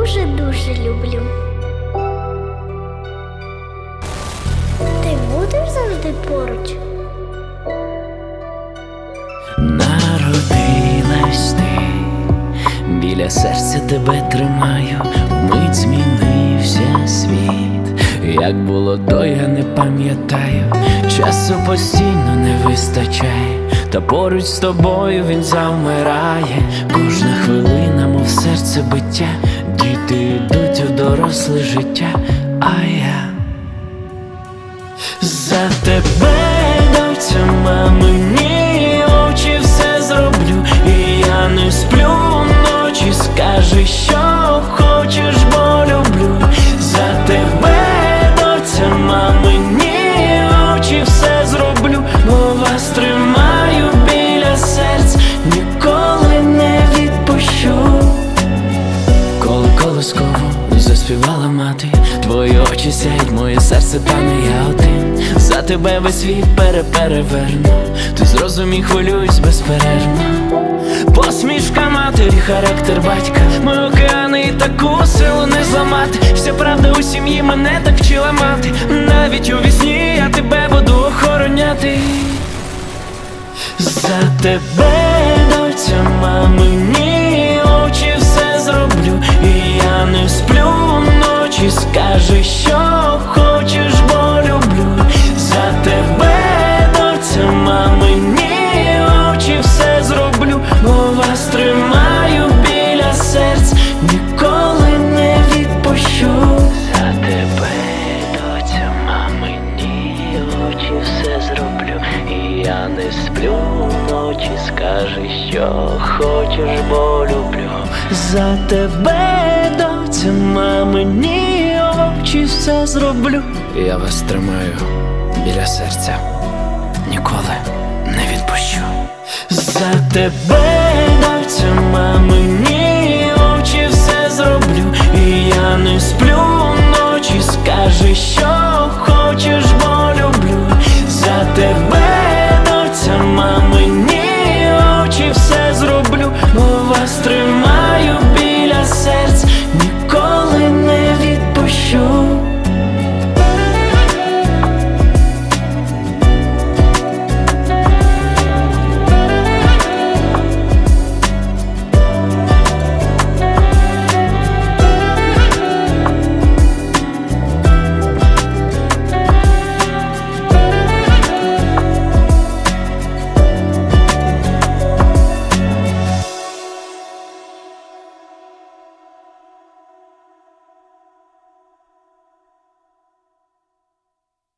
дуже-дуже люблю. Ти будеш завжди поруч? Народилась ти, біля серця тебе тримаю, вмить змінився світ. Як було до, я не пам'ятаю, часу постійно не вистачає, та поруч з тобою він завмирає. Кожна хвилина, мов серце биття, діти йдуть у доросле життя, а я за тебе, доця, мамині очі, все зроблю. І я не сплю ночі, скажи, що хочеш, бо люблю. За тебе, доця, мамині очі, все зроблю, бо вас тримаю біля серць, ніколи не відпущу. Коли колисково заспівала мати, твої очі сяють, моє серце тане, я один. За тебе весь світ переверну, ти зрозумій, хвилююсь безперервно. Посмішка матері, характер батька, ми океани і таку силу не зламати. Вся правда у сім'ї, мене так вчила мати. Навіть у вісні я тебе буду охороняти. За тебе, доця, мамині очі, все зроблю. І я не сплю ночі, скажи, що хочеш, бо люблю. За тебе, доця, мамині очі, все зроблю, бо вас тримаю біля серць, ніколи не відпущу. За тебе, доця, мамині очі, все зроблю. І я не сплю ночі, скажи, що хочеш, бо люблю. За тебе, доця, мамині очі, все зроблю. Я вас тримаю біля серця, ніколи не відпущу. За тебе, доця, мамині